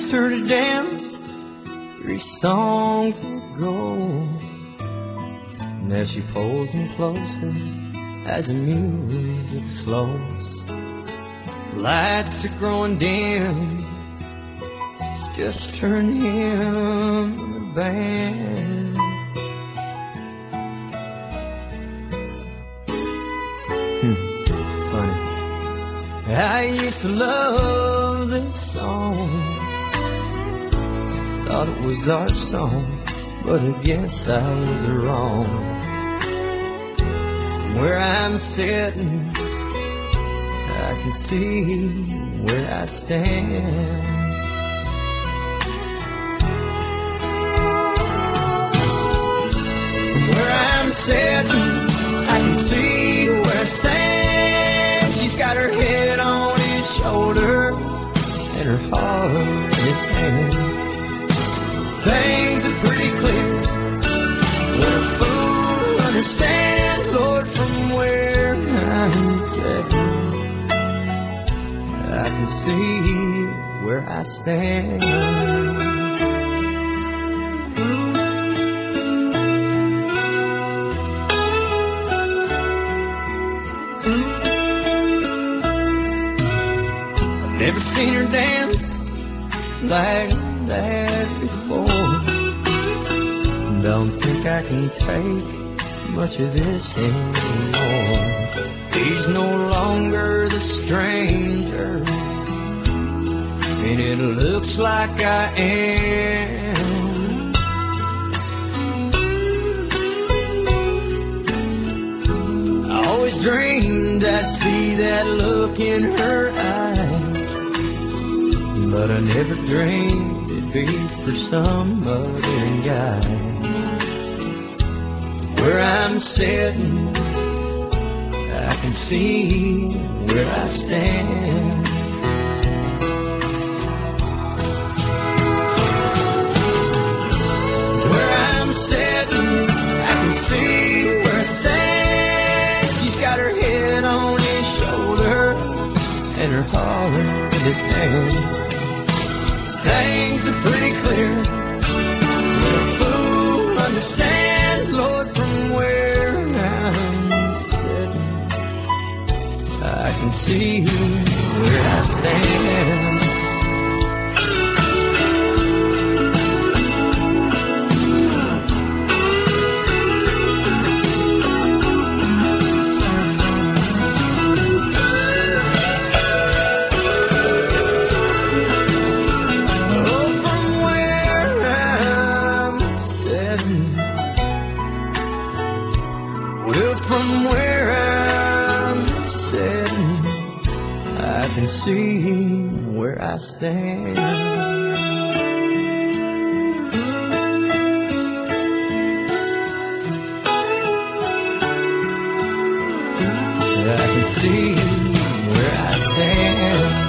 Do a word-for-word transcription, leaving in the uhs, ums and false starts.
asked her to dance three songs ago. And as she pulls him closer, as the music slows, lights are growing dim, it's just turned him to the band. Hmm, funny. I used to love this song, thought it was our song, but I guess I was wrong. From where I'm sitting, I can see where I stand. From where I'm sitting, I can see where I stand. She's got her head on his shoulder and her heart in his hands. Things are pretty clear when a fool understands, Lord, from where I'm sitting, I can see where I stand. I've never seen her dance like that before. Don't think I can take much of this anymore. He's no longer the stranger, and it looks like I am. I always dreamed I'd see that look in her eyes, but I never dreamed it'd be for some other guy. Where I'm sitting, I can see where I stand. Where I'm sitting, I can see where I stand. She's got her head on his shoulder and her heart in his hands. Things are pretty clear when a fool understands, Lord, from where I'm sitting, I can see where I stand. From where I'm sitting, I can see where I stand. I can see where I stand.